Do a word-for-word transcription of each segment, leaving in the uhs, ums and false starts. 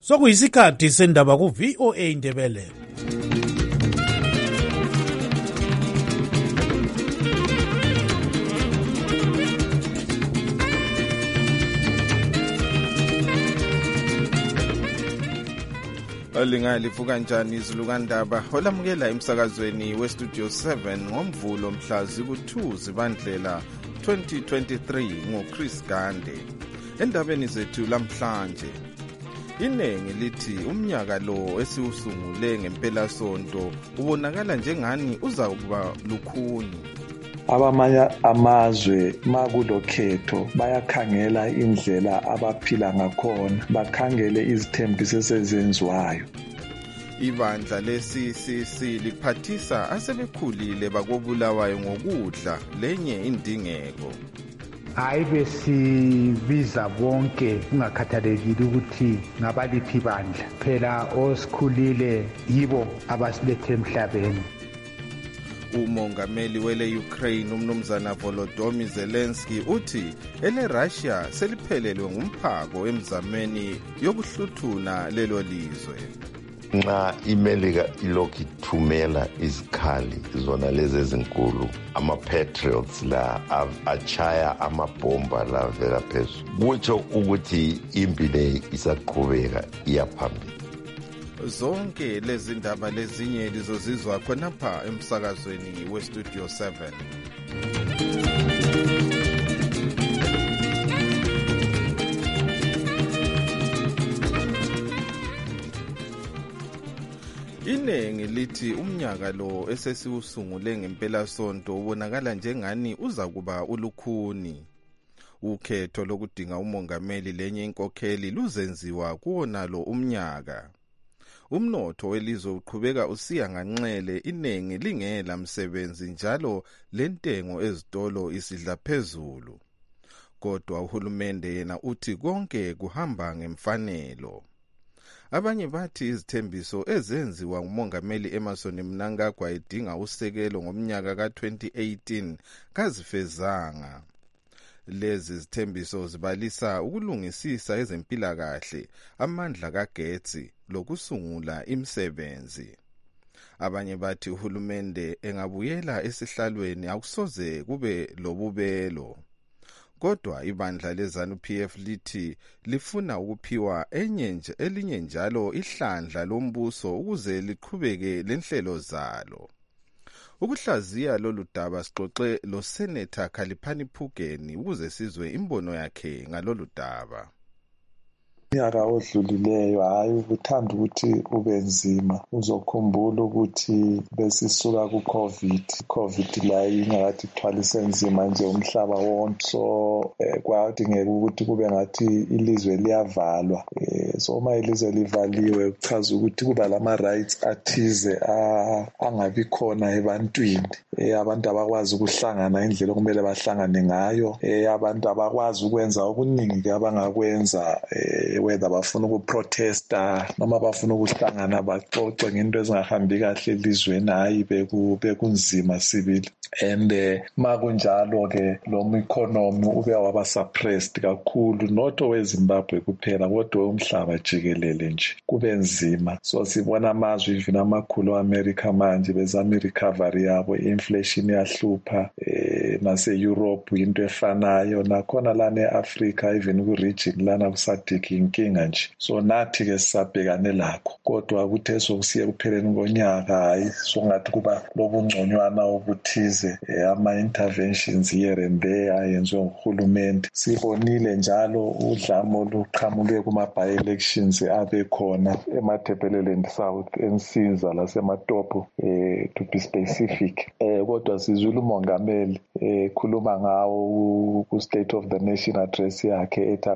Sokuyisikhathi sendaba ku V O A Ndebele. Olinga livuka njani izulu kandaba olamukela emsakazweni we Studio seven ngomvulo mhla ziku-two zibandlela twenty twenty-three ngoChris Gande. Endabeni zethu lamhlanje inengi lithi umnyaka lo esiwusungule ngempela sonto ubonakala njengani uzakuba lukhuni. Abamanye amazwe makulokhetho bayakhangela indlela abaphila ngakhona, bakhangele izithembiso esezenziwayo. Ibandla le-C C C liphathisa asebekhulile bakobulawayo ngokudla lenye indingeko. Hayi besibiza bonke kungakhathalekile ukuthi ngabaliphi bandla, phela osikhulile yibo abasilethe emhlabeni. Umongameli wele Ukraine umnumzana Volodymyr Zelensky uthi ele Russia seliphelelwe ngumphako emzameni yokuhluthuna lelo lizwe. Nxa imelika ilokhu ithumela izikhali zona lezi ezinkulu, ama-patriots la achaya amabhomba la vela phezulu, kutsho ukuthi impi le isaqhubeka iyaphambili. Zonke lezi ndaba lezinye lizozizwa khonapha emsakazweni we Studio seven. Inengi lithi umnyaka lo esesiwusungule ngempela sonto ubonakala njengani uzakuba ulukhuni. Ukhetho lokudinga umongameli lenye inkokheli luzenziwa kuwona lo umnyaka. Umnotho welizwe uqhubeka usiya nganxele, inengi lingela msebenzi njalo lentengo ezitolo isidla phezulu. Kodwa uhulumende yena uthi konke kuhamba ngemfanelo. Abanye bathi izithembiso ezenziwa ngumongameli Emmerson Mnangagwa edinga usekelo ngomnyaka ka twenty eighteen kazifezanga. Lezi zithembiso zibalisa ukulungisisa ezempilakahle, amandla kagetsi lokusungula imisebenzi. Abanye bathi uhulumende engabuyela esihlalweni akusoze kube lobubelo. Kodwa ibandla lezanu P F lithi lifuna ukuphiwa enye elinye njalo ihlandla lombuso ukuze liqhubeke lenhlelo zalo. Ukuhlaziya lolu daba sixoxe lo Senator Khaliphani Phugeni ukuze sizwe imbono yakhe ngalolu daba. Unyaka odlulileyo hayi ukuthanda ukuthi ube nzima, uzokhumbula ukuthi besisuka ku COVID COVID la ingakathi ithwalise nzima nje umhlaba wonke, so eh, kwadingeka ukuthi kube ngathi ilizwe liyavalwa. eh, so uma ilizwe livaliwe kuchaza ukuthi kuba lama rights athize angabi khona ebantwini. eh, abantu abakwazi ukuhlangana indlela okumele bahlangane ngayo, eh, abantu abakwazi ukwenza okuningi ke abangakwenza, eh, whether bafuna ukuprotesta noma bafuna ukuhlangana baxoxe ngento ezingahambi kahle elizweni, hayi bekunzima sibili. And eh, makunjalo ke lo economy ube waba suppressed kakhulu, not oweZimbabwe kuphela kodwa umhlaba jikelele nje kube nzima. So sibona amazwe even amakhulu eAmerica manje bezama recovery yabo, inflation yahlupha, eh, nase Europe into efanayo, nakhona lana eAfrica even ku region lana kusadiki inkinga nje. So nathi ke sisabhekane lakho, kodwa kuthe sokusiye kupheleni konyaka hayi songathi kuba lobungconywana obuthize, eh, ama interventions here and there ayenziwe nguhulumende. Sibonile njalo udlamo luqhamuke kuma by elections abe khona eMatabeleland South, eNsinza laseMatopo, eh, to be specific. Eh, kodwa sizula umongameli eh khuluma ngawo ku State of the Nation address yakhe ethi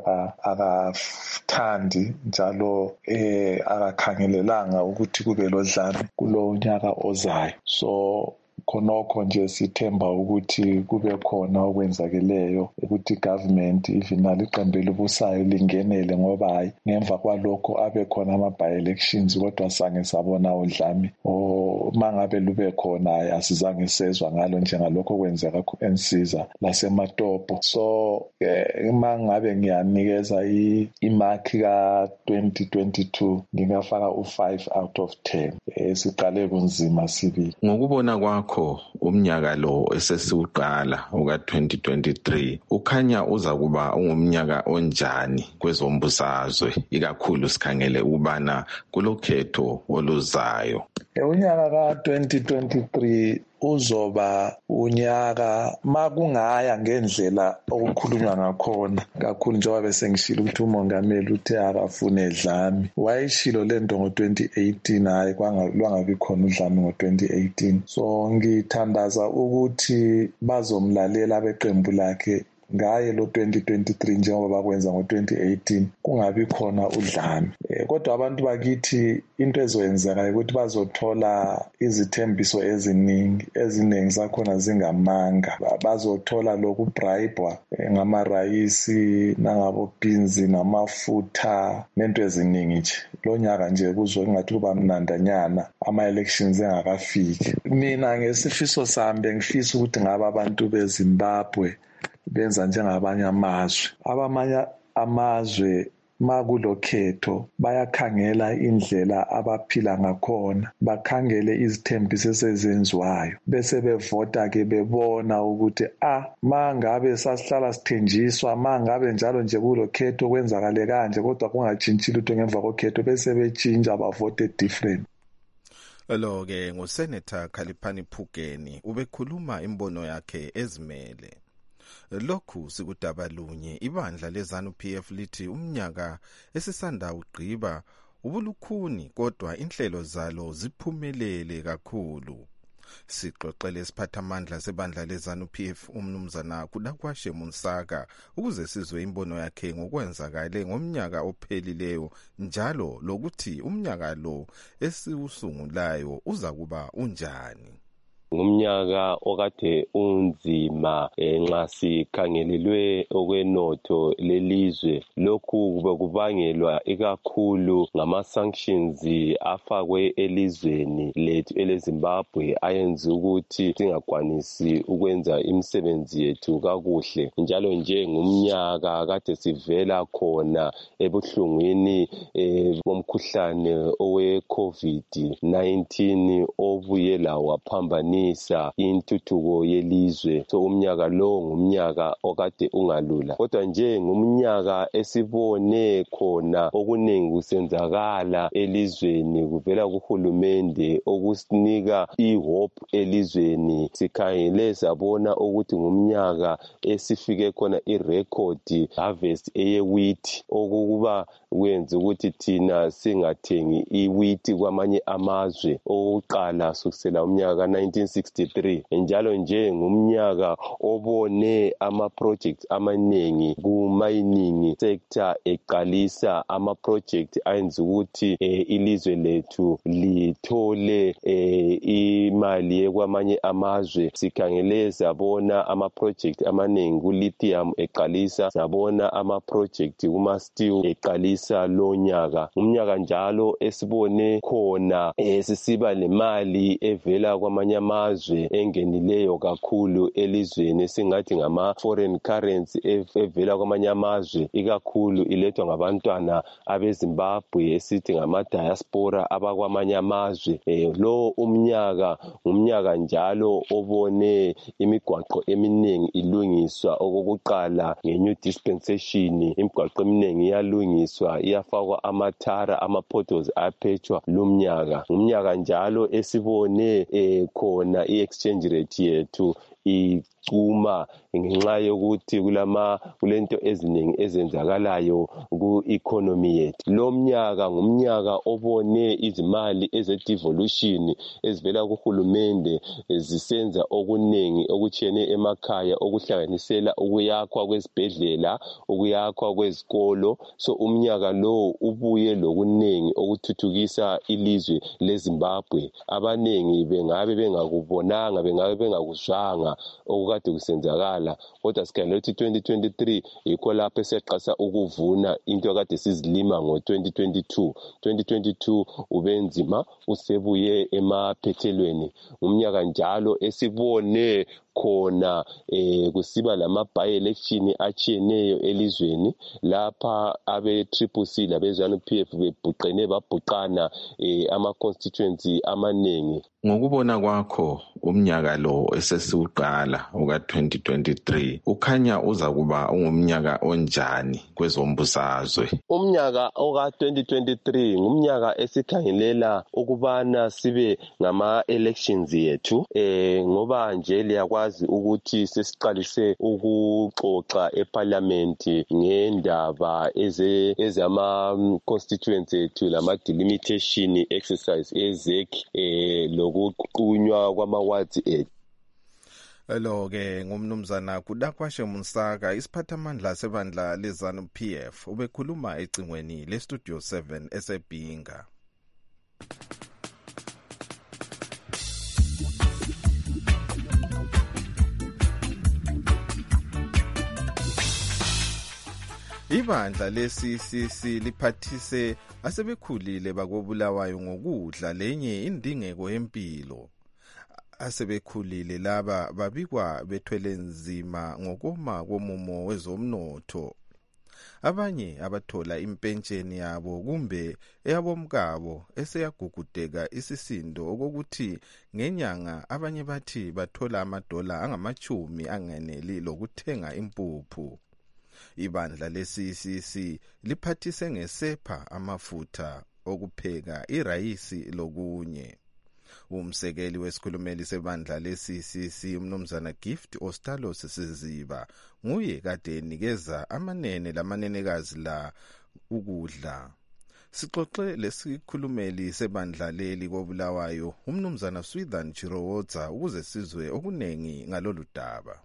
akathandi njalo eh akakhangelelanga ukuthi kube lodlame kulo nyaka ozayo. So khonokho nje sithemba ukuthi kube khona okwenzakeleyo ukuthi government even naliqembu elibusayo lingenele ngoba hayi ngemva kwalokho abe khona ama-by-elections kodwa sange sabona udlame o mangabe lube khona hayi asizange sezwa ngalo njengalokho kwenzeka ku-Ensiza laseMatopo. So eh, mangabe ngiyanikeza imark ka twenty twenty-two ngingafaka u five out of ten. Eh, siqale kunzima sibili. Ngokubona kwakho umnyaka lo esesiuqala uka twenty twenty-three ukhanya uza kuba ungumnyaka onjani kwezombusazwe ikakhulu sikhangele ubana kulokhetho oluzayo? Unyaka ka twenty twenty-three uzoba unyaka makungaya ngendlela okukhulunywa ngakhona kakhulu njengoba bese ngishilo ukuthi umongameli uthe akafune edlami. Wayishilo lento ngo twenty eighteen hayi kwangalwangabi khona udlami ngo twenty eighteen. So ngithandaza ukuthi bazomlalela abeqembu lakhe ngaye lo twenty twenty-three njengoba bakwenza ngo twenty eighteen kungabi khona udlame. E, kodwa abantu bakithi into ezoyenzeka ukuthi bazothola izithembiso eziningi eziningi zakhona zingamanga. Bazothola lokhu bribewa e, ngamarayisi nangabo beans namafutha nento eziningi nje. Lo nyaka nje kuzwe ngathi kuba mnandanyana ama elections engakafiki. Mina ngesifiso sami ngifisa ukuthi ngaba abantu beZimbabwe benza njengabanye amazwe. Abamanye amazwe makulokhetho bayakhangela indlela abaphila ngakhona, bakhangele izithembiso esezenziwayo bese bevota ke bebona ukuthi ah mangabe sasihlala sithenjiswa mangabe njalo nje kulokhetho kwenzakale kanje kodwa kungatshintshi lutho ngemva kokhetho bese betshintsha bavote different. Lo ke ngoSenator Khaliphani Phugeni ubekhuluma imbono yakhe ezimele. Lokhu sikudaba lunye ibandla leZANU P F lithi umnyaka esisanda ugqiba ubulukhuni kodwa inhlelo zalo ziphumelele kakhulu. Sixoxele isiphathamandla sebandla leZANU P F umnumzana Kudakwashe Munsaka ukuze sizwe imbono yakhe ngokwenzakale ngomnyaka ophelileyo njalo lokuthi umnyaka lo esiusungulayo uza kuba unjani. Ngumnyaka okade unzima nxa sikhangelelwe okwenotho lelizwe. Lokhu kube kubangelwa ikakhulu ngama sanctions afakwe elizweni lethu eleZimbabwe ayenza ukuthi singakwanisi ukwenza imisebenzi yethu kakuhle. Njalo nje ngumnyaka kade sivela khona ebuhlungwini bomkhuhlane owe COVID nineteen obuye lawo waphambanisa intuthuko yelizwe. So umnyaka lo ngumnyaka okade ungalula kodwa nje ngumnyaka esibone khona okuningi kusenzakala elizweni kuvela kuhulumende okusinika ihope elizweni. Sikhangele sabona ukuthi ngumnyaka esifike khona irecord harvest eye wheat okukuba kwenza ukuthi thina singathengi iwheat kwamanye amazwe okuqala sukusela umnyaka nineteen sixty-three. Njalo nje ngumnyaka obone ama projects amaningi ku mining sector eqalisa ama projects ayenza ukuthi e, ilizwe lethu lithole e, imali ekwamanye amazwe. Sikhangele sabona ama projects amaningi ku lithium eqalisa, sabona ama projects kuma steel eqalisa lo nyaka. Umnyaka njalo esibone khona e, sisiba lemali evela kwamanye amazwe engenileyo kakhulu elizweni singathi ngama foreign currency evela kwamanye amazwe ikakhulu ilethwa ngabantwana abeZimbabwe esithi ngama diaspora abakwamanye amazwe. E, lo umnyaka umnyaka njalo obone imigwaqo eminingi ilungiswa. Okokuqala nge-new dispensation imigwaqo eminingi iyalungiswa iyafakwa amathara ama potholes aphetshwa lumnyaka. Umnyaka njalo esibone e, khona i-exchange rate yethu icuma ngenxa yokuthi kulama kulento eziningi ezenzakalayo ku-economy yethu. Lo mnyaka ngumnyaka obone izimali eze-devolution ezivela kuhulumende zisenza okuningi okuchene emakhaya okuhlanganisela ukuyakhwa kwezibhedlela, ukuyakhwa kwezikolo. So umnyaka lo ubuye lokuningi okuthuthukisa ilizwe leZimbabwe. Abaningi bengabe bengakubonanga, bengabe bengakuzwanga okukade kusenzakala, kodwa sikhangela ukuthi twenty twenty-three yikho lapho eseqasa ukuvuna into akade sizilima ngo twenty twenty-two. twenty twenty-two ubenzima usebuye emaphethelweni. Umnyaka njalo esibone khona eh kusiba lama by election achiyeneyo elizweni lapha abe Triple C labe ZANU P F bebhuqene babhuqana eh ama constituency amanengi. Ngokubona kwakho umnyaka lo esesiuqala uka twenty twenty-three ukhanya uza kuba ungumnyaka onjani kwezombusazwe? Umnyaka oka twenty twenty-three ngumnyaka esikhangelela ukubana sibe ngama elections yethu eh ngoba nje liyakwazi ukuthi sesiqalise ukuxoxa eParliament ngendaba eze ezama constituency ethu lama delimitation exercise ezek eh lokuqunywa kwama wards ethu. Lo ke ngumnumzana Kudakwashe Munsaka isiphathamandla sebandla leZANU P F ubekhuluma ecingweni le Studio seven eseBhinga. Ibandla le-C C C liphathise asebekhulile bakobulawayo ngokudla lenye indingeko yempilo. Asebekhulile laba babikwa bethwele nzima ngokoma komumo wezomnotho. Abanye abathola impentsheni yabo kumbe eyabomkabo eseyagugudeka isisindo okokuthi ngenyanga abanye bathi bathola amadola angamachumi angeneli lokuthenga impuphu. Ibandla le-C C C liphathise ngesepha amafutha okupheka irayisi lokunye. Umsekeli wesikhulumeli sebandla le-C C C umnumzana Gift Ostalos Siziba nguye kade enikeza amanene lamanenekazi la ukudla. Sixoxe lesikhulumeli sebandla leli kobulawayo umnumzana Swithan Chirowodza ukuze sizwe okunengi ngalolu daba.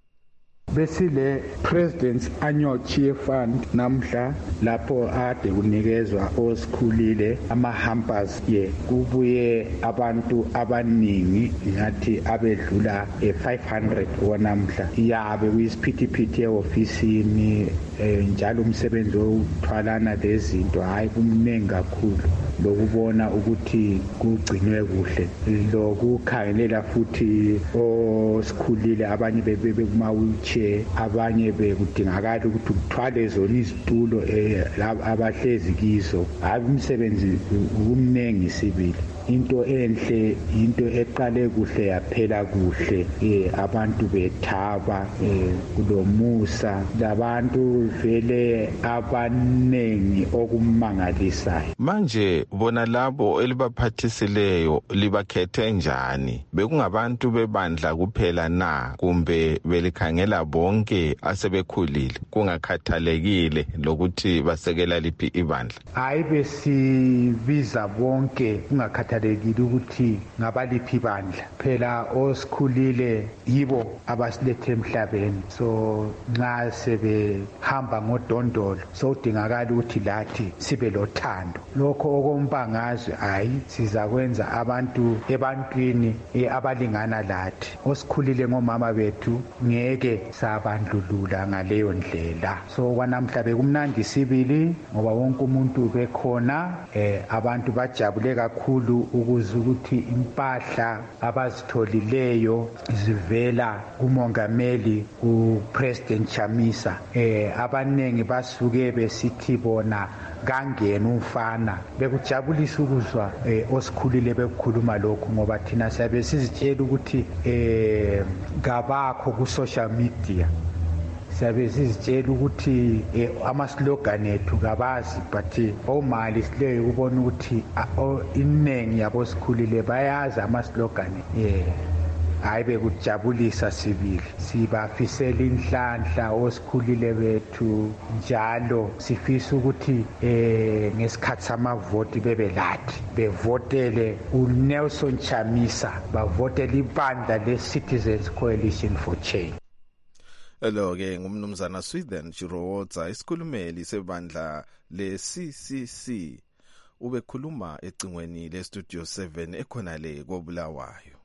Besile President's Annual Cheer Fund namhla lapho ade kunikezwa osikhulile ama-hampers ye kubuye abantu abaningi ngathi abedlula five hundred wanamhla yabe kuyisiphithiphithi e-ofisini njalo umsebenzi wokuthwalana lezinto hayi kumningi kakhulu lokubona ukuthi kugcinwe kuhle lokukhangelela futhi osikhulile abanye bebe kuma wheelchair abanye bekudingakala ukuthi kuthwale zona izitulo abahlezi kizo hayi umsebenzi umningi sibili. Into enhle into eqale kuhle yaphela kuhle eh abantu bethaba eh kulomusa labantu vele abanengi okumangalisayo. Manje bona labo elibaphathisileyo libakhethe njani? Bekungabantu bebandla kuphela na kumbe belikhangela bonke asebekhulile kungakhathalekile lokuthi basekela liphi ibandla? Hayi besibiza bonke kungakhathalekile ukuthi ngabaliphi ibandla phela osikhulile yibo abasilethe emhlabeni. So nxa sebehamba ngodondolo sodingakala ukuthi lathi sibe lothando lokho okombangazwe hayi sizakwenza abantu ebantwini abalingana lathi. Osikhulile ngomama bethu ngeke sabandlulula ngaleyo ndlela. So kwanamhla bekumnandi sibili ngoba wonke umuntu bekhona eh abantu bajabule kakhulu ukuze ukuthi impahla abazitholileyo zivela kumongameli uPresident Chamisa. Eh abanengi basuke besithi bona kangena umfana bekujabulisa ukuzwa eh, osikhulile bekukhuluma lokho ngoba thina siyabe sizitshela ukuthi eh ngabakho ku social media siyabe sizitshela ukuthi eh, ama-slogan ethu kabazi but omali sileyo ukubona ukuthi iningi yabo sikhulile bayazi ama-slogan eh hayi bekujabulisa sibili. Sibafisela inhlanhla osikhulile bethu njalo sifisa ukuthi eh ngesikhathi samavoti bebe lathi bevotele uNelson Chamisa, bavotele ibandla le-Citizens Coalition for Change. Hello ke ngumnumzana Sweden Chirowoza, isikhulumeli sebandla le-C C C, ubekhuluma ecingweni le-Studio seven ekhona le koBulawayo.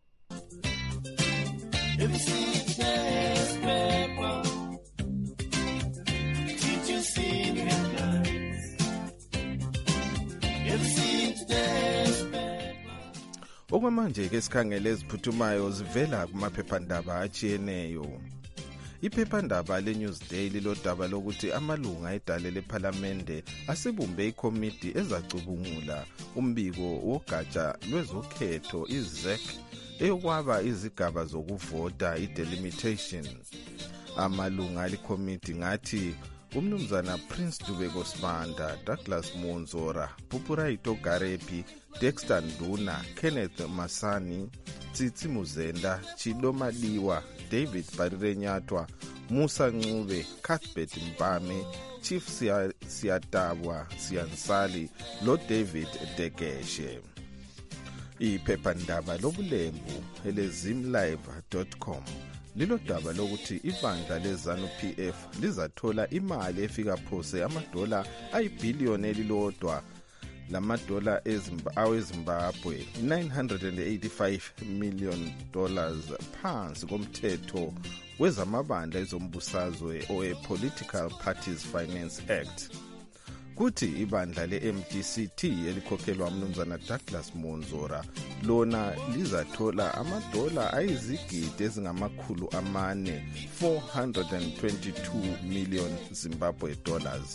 Okwamanje ke sikhangele eziphuthumayo zivela kumaphephandaba atshiyeneyo. Iphephandaba le-Newsday lilodaba lokuthi amalunga edale lephalamende asebumbe ikomiti ezacubungula umbiko wogatsha lwezokhetho i-Z E C eyokwaba izigaba zokuvota i-delimitation. Amalunga alikomiti ngathi umnumzana Prince Dubeko Sibanda, Douglas Monzora, Pupurayito Garepi, Dexter Nduna, Kenneth Masani, Tsitsi Muzenda, Chido Madiwa, David Barirenyatwa, Musa Ncube, Cuthbert Mbame, Chief Siyatabwa Siyansali, lo David Dekeshe. Iphephandaba lobulembu ele zimlive dot com lilo daba lokuthi ibandla leZANU P F lizathola imali efika phose amadola ayibhiliyoni elilodwa lamadola aweZimbabwe nine hundred eighty-five million dollars phansi komthetho wezamabandla ezombusazwe owe Political Parties Finance Act. Kuthi ibandla le-M D C T elikhokhelwa umnumzana Douglas Monzora lona lizathola amadola ayizigidi ezingamakhulu amane four hundred twenty-two million Zimbabwe dollars.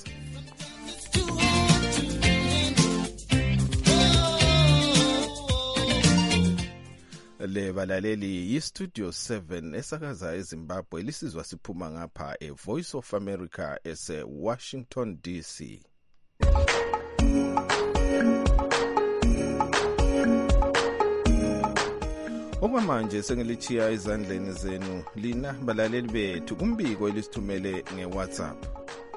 Le balaleli yi-Studio seven esakaza eZimbabwe lisizwa siphuma ngapha e-Voice of America ese-Washington D C. Okwamanje sengilichiya izandleni zenu lina balaleli bethu kumbiko elisithumele nge-WhatsApp.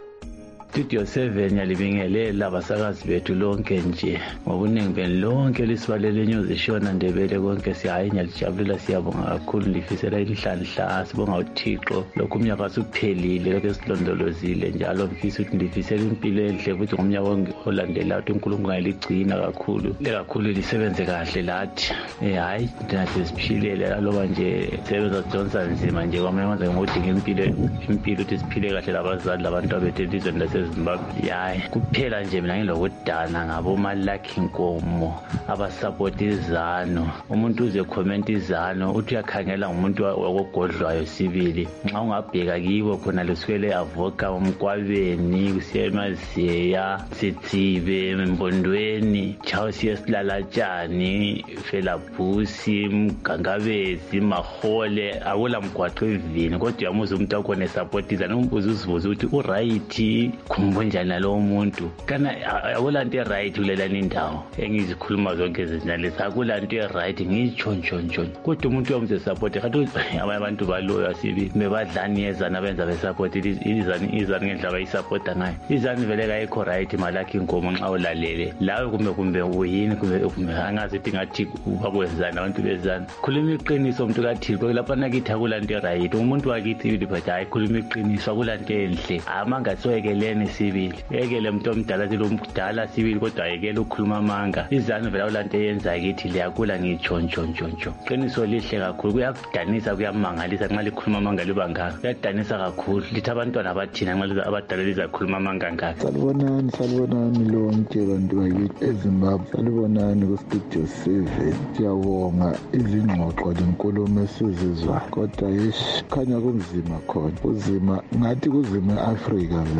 Studio seven yalibingelela abasakazi bethu lonke nje ngobuningi benu lonke lisibalele news ishona Ndebele konke siyayinya lijabula siyabonga kakhulu lifisela inhlanhla sibonga uThixo lokhu umnyaka usuphelile lokho esilondolozile njalo mfisa ukuthi ndifisela impilo enhle futhi ngomnyaka olandelayo ukuthi uNkulunkulu ayiligcina kakhulu lekakhulu lisebenze kahle lathi eh hayi nathi siphilele loba nje sebenza sidonsa nzima nje kwamanje ngodinga impilo impilo ukuthi siphile kahle labazali labantu abethu elizweni lase Zimbabwe. Yayi kuphela nje mina ngilokudana ngabo Malaki Nkomo abasupport iZANU. Umuntu uze comment iZANU uthi uyakhangela umuntu wakogodlwayo sibili. Nxa ungabheka kibo khona leswele avoka umkwabeni kusemaziya Sitsibe Mbondweni Charles Silalatshani Felabhusi Mgangabezi Mahole awula mgwaqo evini kodwa yamuza umuntu akone support iZANU umbuzo uzibuza ukuthi u right kumbonjana lo muntu kana akulanto e-right kulelani indawo engizikhuluma zonke izinalezi akulanto e-right ngitsho ntsho ntsho kodwa umuntu uyomze support kanti abantu baloya sibi mebadlani yezana abenza besupport izani izani ngendlela bayisupporta ngayo izani vele kayikho right Malaki Nkomo nxa ulalele lawe kumbe kumbe uyini kumbe angazi ukuthi ngathi bakwenzana abantu bezana khuluma iqiniso umuntu kaThixo lapha nakithi akulanto e-right umuntu wakithi ibiphatha hayi khuluma iqiniso akulanto enhle amanga soyekeleni sibili yekele umuntu omdala silomdala sibili kodwa yekele ukukhuluma amanga izanu vela ulanto eyenza kithi liyakula ngitsho ntsho ntsho ntsho qiniso lihle kakhulu kuyakudanisa kuyamangalisa nxa likhuluma amanga libangaka kuyadanisa kakhulu lithi abantwana abathina nxa abadala lizakhuluma amanga ngaka. Salibonani salibonani lonke bantu bakithi eZimbabwe salibonani ku-Studio seven siyabonga izingxoxo lenkulumo esizizwa kodwa yish khanya kunzima khona kuzima ngathi kuzima e-Africa vele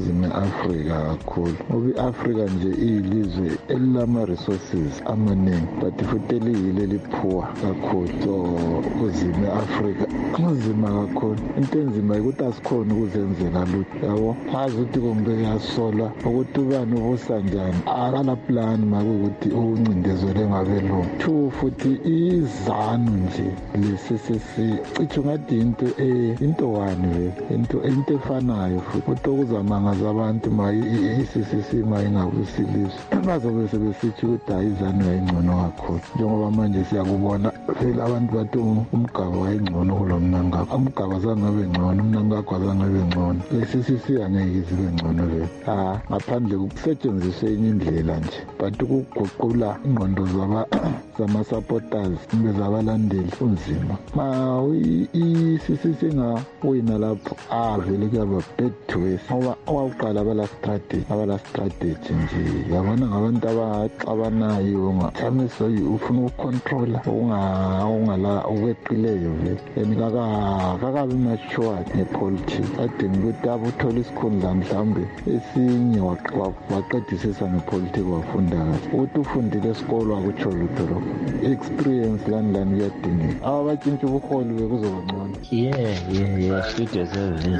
iningizimu Afrika kakhulu ngoba i-Afrika nje iyilizwe elilama-resources amaningi but futhi eliyilo eliphuwa kakhulu. So kuzime Afrika kunzima kakhulu, into enzima ukuthi asikhona ukuzenzela lutho yabo, azi ukuthi kumbe yasola ukuthi ubani ubusa njani, akala plan makuthi uncindezele ngabelungu. Two futhi izanu nje lesisisi cithi ngathi into eh into wani into into efanayo futhi utokuzamanga abantu mayi isisisi mayi ngakusilisa bazobe sebesithi ukuthi ayizanu ayingcono kakhulu, njengoba manje siyakubona phela abantu bathi umgaba wayingcono kulomnangakho, umgaba zangabe ngcono, umnangakho azangabe ngcono, lesisisi angeke zibe ngcono le. Ah, ngaphandle kokusetshenziswa enye indlela nje but ukuguqula ingqondo zaba zama supporters kumbe zabalandeli kunzima. Ma isisisi nga wina lapho avele kuyaba bad to us ngoba owakuqala abala strategy abala strategy nje yabona ngabantu abaxabanayo ngathamiso ufuna ukucontrola unga ungala ukweqileyo vele enikaka kakabi mature nepolitics adinga ukuthi abuthola isikhundla mhlambe esinye waqedisisa nepolitics wafunda kahle ukuthi ufundile esikolo akutsho lutho lo experience lani lani kuyadingeka abatshintsha ubuholi bekuzoba ngcono. yeah yeah yeah studio seven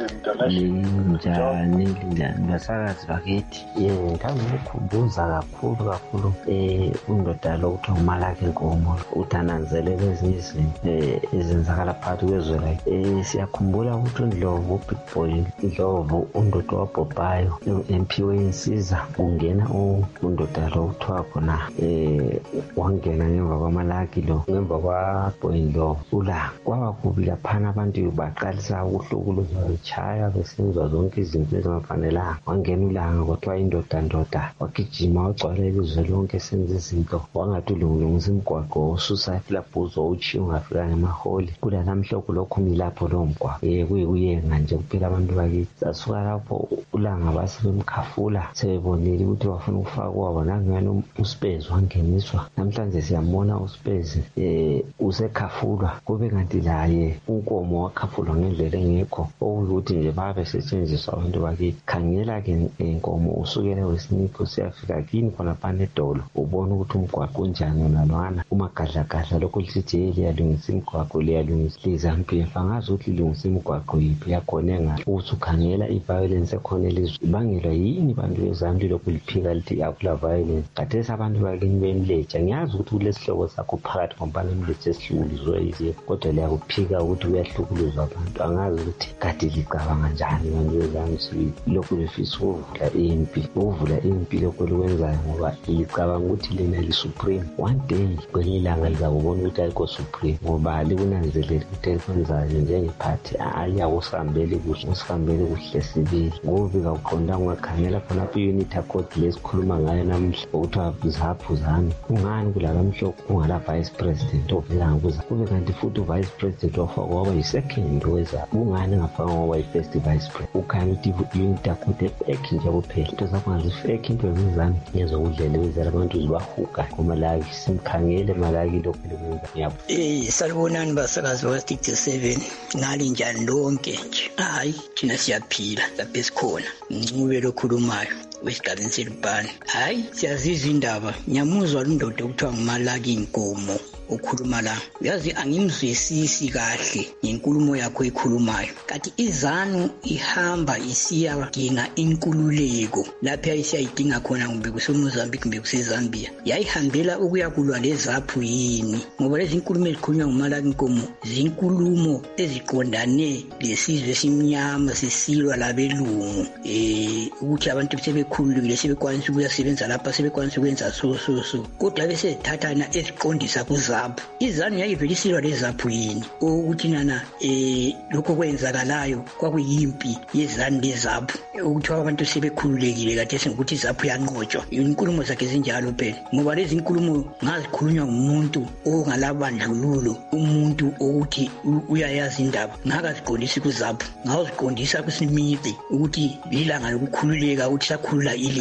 linjani linjani basakazi bakithi. yeah ngithanda ukukhumbuza kakhulu kakhulu eh undoda lo kuthiwa uMalaki Nkomo uthananzelele ezinye izinto ezenzakala phakathi kwezwe la. eh siyakhumbula ukuthi uNdlovu Big Boy Ndlovu undoda wabhobhayo M P wensiza kungena undoda lo kuthiwa khona eh wangena ngemva kwaMalaki lo ngemva kwa Boy Ndlovu ula kwaba kubi laphana abantu baqalisa ukuhlukuluza bechaya besenza zonke izinto ezingafanelanga. Wangena ulanga kodwa indoda ndoda wagijima wagcwala ilizwe lonke senza izinto wangathi ulungisa imigwaqo ususa ilabhuzo uchi ungafika ngemaholi kula namhlophe lokho milapho lo mgwaqo eh kuyikuyenga nje kuphela abantu bakithi. Asuka lapho ulanga base bemkhafula sebebonile ukuthi bafuna ukufakwa bona ngani uSpace wangeniswa. Namhlanje siyambona uSpace eh usekhafulwa kube kanti laye uNkomo wakhafulwa ngendlela engekho ukuthi nje babe setshenziswa abantu bakithi. Khangela ke inkomo usukela wesinipho siyafika kini khona phane edolo ubona ukuthi umgwaqo unjani nalwana umagadla gadla lokho lithi liyalungisa imigwaqo liyalungisa lizampi fangazi ukuthi lilungisa imigwaqo yiphi yakhona enga uthi ukhangela iviolence ekhona elizwe ibangelwa yini bantu bezambi lokho liphika lithi akula violence. Khathesi abantu bakini bemleja ngiyazi ukuthi kulesihloko sakho phakathi kompani emleja esihlukuzwe yize kodwa liyakuphika ukuthi uyahlukuluzwa abantu angazi ukuthi kade licabanga njani bantu bezambi lokho befisa ukuvula impi ukuvula impi lokho likwenzayo ngoba licabanga ukuthi lena li supreme one day kwelinye ilanga lizakubona ukuthi ayikho supreme ngoba likunanzelela ukuthi elikwenzayo njengephathi ayawusihambele kuhle usihambele kuhle sibili ngoba kakuqonda ungakhangela khona i-unit accord lesikhuluma ngayo namhla ukuthiwa zaphu zami ungani kulala mhlophe kungala vice president ovela ngakuza kube kanti futhi vice president wafakwa waba yi-second weza ungani ngafakwa waba yi-first vice president ukhanya ukuthi i-unit accord efake nje kuphela into zakho ngazifake into ezizami ngezokudlela wezela abantu zibahuka ngomalaki simkhangele malaki lokho lokwenza yabo. eh salibonani basakazi wa-Studio seven nali njani lonke nje hayi thina siyaphila lapha esikhona ncube lokhulumayo wesigabeni selibhani. Hayi siyazizwa indaba nyamuzwa lundoda okuthiwa nguMalaki Nkomo ukhuluma la uyazi angimzwisisi kahle ngenkulumo yakho ekhulumayo kanti izanu ihamba isiyadinga inkululeko lapha isiyayidinga khona kumbe kuseMozambique kumbe kuseZambia yayihambela ukuyakulwa lezaphu yini ngoba lezi inkulumo ezikhulunywa nguMalaki Nkomo zinkulumo eziqondane lesizwe esimnyama sisilwa labelungu eh ukuthi abantu sebekhululekile sebekwanisa ukuyasebenza lapha sebekwanisa ukwenza so so so kodwa bese thathana eziqondisa kuza izanu yayivelisirwa lezaphu yini ukuthi nana eh lokho kwenzakalayo kwakuyimpi yezanu lezaphu ukuthi abantu sebekhululekile kade sengukuthi izaphu yanqotshwa inkulumo zakhe zinjalo phela ngoba lezi inkulumo ngazikhulunywa ngumuntu ongalabandlululo umuntu ukuthi uyayazi indaba ngakaziqondisi kuzaphu ngaziqondisa kuSmith ukuthi ilanga lokukhululeka ukuthi sakhulula ilizwe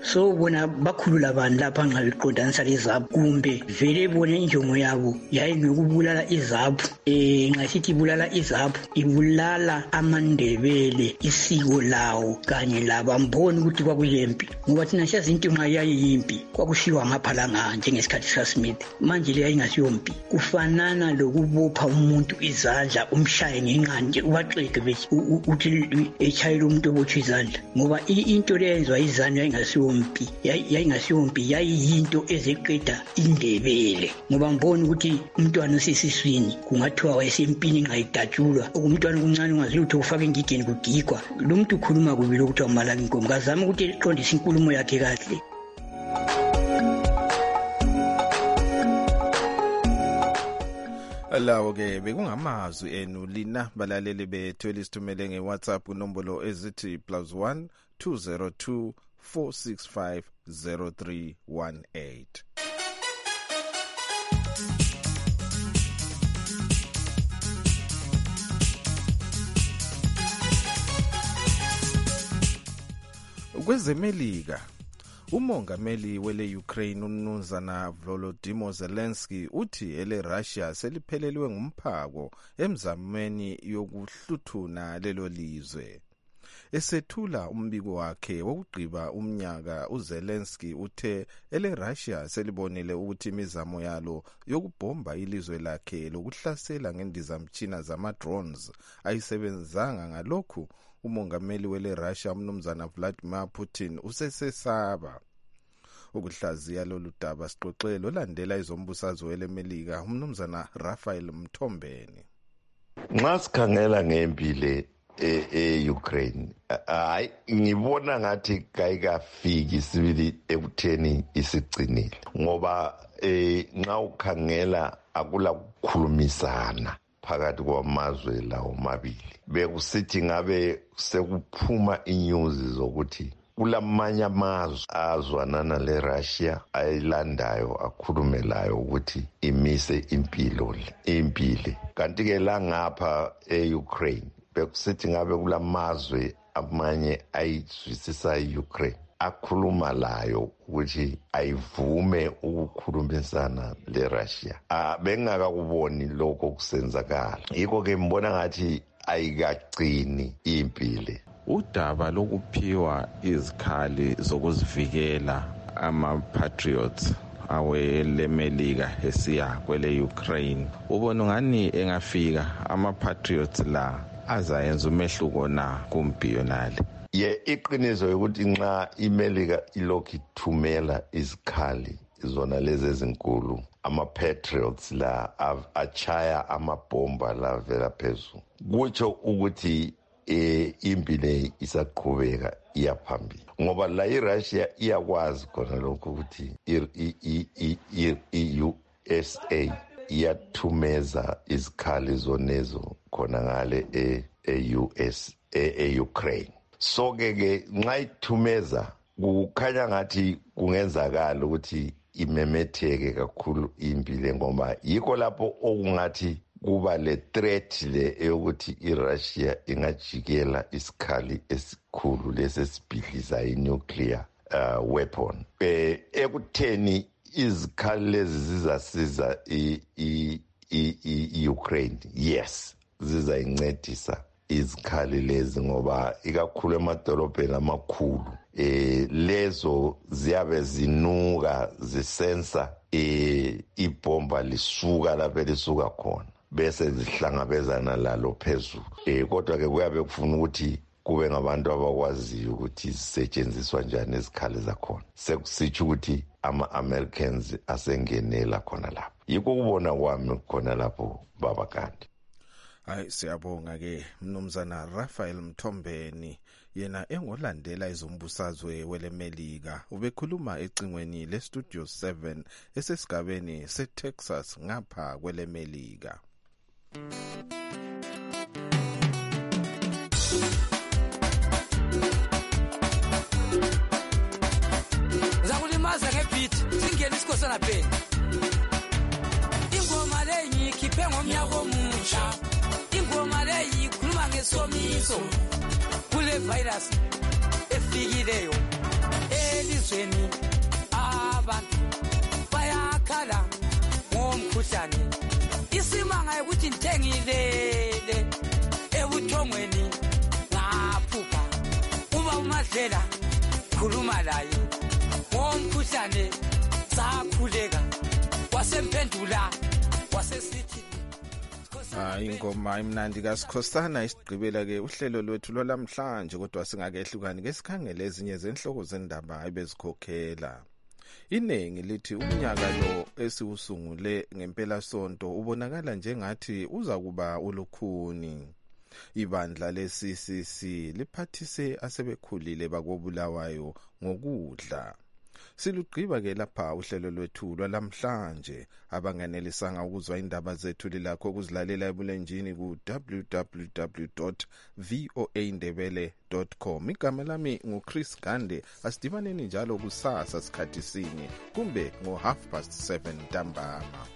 so bona bakhulula abantu lapha ngabiqondanisa lezaphu kumbe vele bona injongo yabo yayingukubulala izaphu eh nxa sithi ibulala izaphu ibulala amandebele isiko lawo kanye labamboni ukuthi kwakuyimpi ngoba thina siyazi into nxa yayiyimpi kwakushiwa ngaphalanga njengesikhathi sikaSmith manje le yayingasiyompi kufanana lokubopha umuntu izandla umshaye ngenqande ubaxeke bethi uthi echayela umuntu obotshwe izandla ngoba into leyenzwa izandla yayingasiyompi yayingasiyompi yayiyinto ezeqeda indebele ngoba mboni ukuthi umntwana osesiswini kungathiwa wayesempini nxa idatshulwa okumntwana okuncane ungazilutho ufaka engigeni kugigwa lo muntu ukhuluma kubili ukuthi umalaka inkomo kazama ukuthi eqondise inkulumo yakhe kahle. Lawo ke bekungamazwi enu lina balaleli bethu elisithumele ngeWhatsApp unombolo ezithi plus one two zero two four six five zero three one eight. Kwezemelika umongameli wele Ukraine umnumzana Volodymyr Zelensky uthi ele Russia seliphelelwe ngumphako emzamweni yokuhluthuna lelo lizwe. Esethula umbiko wakhe wokugqiba umnyaka uZelensky uthe ele Russia selibonile ukuthi imizamo yalo yokubhomba ilizwe lakhe lokuhlasela ngendizamtshina zama drones ayisebenzanga ngalokhu umongameli wele Russia umnumzana Vladimir Putin usesesaba ukuhlaziya lolu daba sixoxelo landela izombusazwe welemelika umnumzana Raphael Mthombeni. Nxa sikhangela ngempile e-Ukraine hayi ngibona ngathi kayikafiki sibili ekutheni isigcinile ngoba nxa ukhangela akula kukhulumisana phakathi kwamazwe lawo mabili bekusithi ngabe sekuphuma inyuzi zokuthi kulamanye amazwe azwanana leRussia ayilandayo akhulumelayo ukuthi imise impilo impile kanti ke la ngapha eUkraine bekusithi ngabe kulamazwe amanye ayizwisisa iUkraine akhuluma layo ukuthi ayivume ukukhulumisana leRussia bengakakuboni lokho kusenzakala yikho ke mbona ngathi ayikagcini impile. Udaba lokuphiwa izikhali zokuzivikela ama-patriots awelemelika esiya kwele Ukraine ubona ngani engafika ama-patriots la azayenza umehluko na kumbiyonali? Ye iqiniso ukuthi nxa imelika ilokhu ithumela izikhali zona lezi ezinkulu ama-patriots la achaya amabhomba la vela phezulu kutsho ukuthi e impilo isaqhubeka iyaphambili ngoba la iRussia iyakwazi khona lokho ukuthi i-U S A iyathumeza izikhali zonezo khona ngale e-U S e-Ukraine. So ke ke nxa ithumeza kukhanya ngathi kungenzakala ukuthi imemetheke kakhulu impilo ngoba yikho lapho okungathi kuba le threat le eyokuthi iRussia ingajikela isikhali esikhulu lesesibhidliza i-nuclear uh, weapon eh ekutheni izikhali lezi zizasiza i-Ukraine. Yes, zizayincedisa izikhali lezi ngoba ikakhulu emadolobheni amakhulu eh lezo ziyabe zinuka zisensa eh ibomba lisuka lapho lisuka khona bese zihlangabezana lalo phezulu eh kodwa ke kuyabe kufuna ukuthi kube ngabantu abakwaziyo ukuthi zisetshenziswa njani izikhali zakhona. Sekusitsho ukuthi ama-Americans asengenela khona lapho. Yikho kubona kwami khona lapho baba kanti. Hayi siyabonga ke mnumzana Raphael Mthombeni yena engolandela izombusazwe welemelika ubekhuluma ecingweni le Studio seven esesigabeni seTexas ngapha kwelemelika. Zakulimaza ngebeat singena isikosana phela. Ingoma leyi khiphe ngomnyaka omusha. Ingoma leyi khuluma ngesomiso kule virus efikileyo elizweni ngilele ebuthongweni ngaphupha uba uMadlela khuluma laye ngomkhuhlane sakhuleka wasemphendula wasesithi hayi ingoma imnandi kaSikhosana isigqibela ke uhlelo lwethu lwalamhlanje kodwa singakehlukani ke sikhangele ezinye zenhloko zendaba ebezikhokhela. Inengi lithi umnyaka lo esiwusungule ngempela sonto ubonakala njengathi uza kuba ulukhuni. Ibandla le-C C C liphathise asebekhulile bakobulawayo ngokudla. Silugqiba ke lapha uhlelo lwethu lwalamhlanje. Abanganelisanga ukuzwa indaba zethu lilakho ukuzilalela ebulenjini ku w w w dot voa ndebele dot com. Igama lami nguChris Gande. Asidibaneni njalo kusasa sikhathi sinye kumbe ngo half past seven ntambama.